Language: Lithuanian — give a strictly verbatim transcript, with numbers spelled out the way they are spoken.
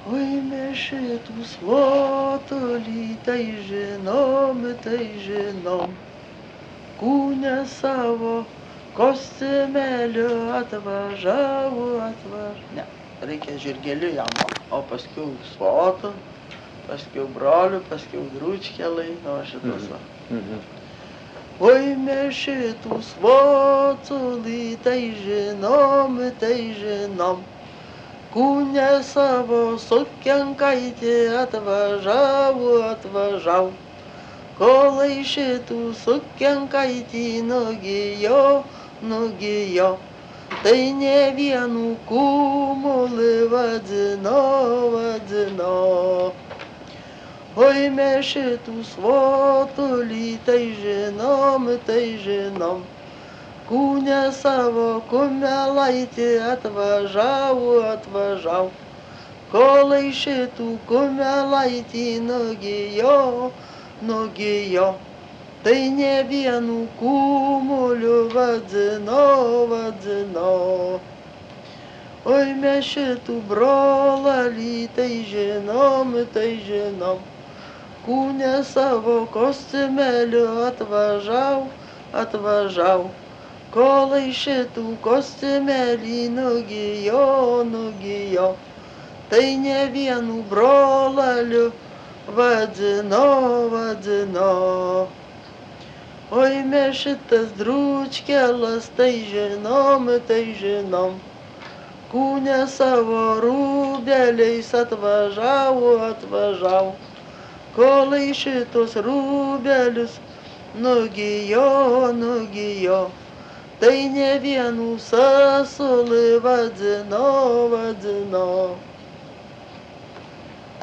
Oi, mes šitų svotolį, tai žinom, tai žinom. Kūne savo kostiumėliu atvažiavo, atvažiavo. Ne, reikia žirgeliu jam, o paskiau svotų, paskiau brolių, paskiau drūčkelai, o šitos va. Mhm. Oi, mes šitų svotolį, tai žinom, tai žinom. Kūne savo sukienkaitį atvažiavo, atvažiavo. Kolai šitų sukienkaitį nugijo, nugijo. Tai ne vienų kūmulį vadino, vadino. Oi, mes šitų svotulį, tai žinom, tai žinom. Kūne savo kumelaitį atvažiavo, atvažiavo. Kolai šitų kumelaitį nugijo, nugijo. Tai ne vienų kūmulių vadino, vadino. Oi, mes šitų brolalį, tai žinom, tai žinom. Kūne savo kostiumėliu atvažiavo, atvažiavo. Kolai šitų kostiumėlį nugijo, nugijo. Tai ne vienų brolalių vadino, vadino. Oi, mes šitas drūčkelas, tai žinom, tai žinom. Kūne savo rūbeliais atvažiavo, atvažiavo. Kolai šitos rūbelius nugijo, nugijo. Tai ne vienų sasulį vadino, vadino.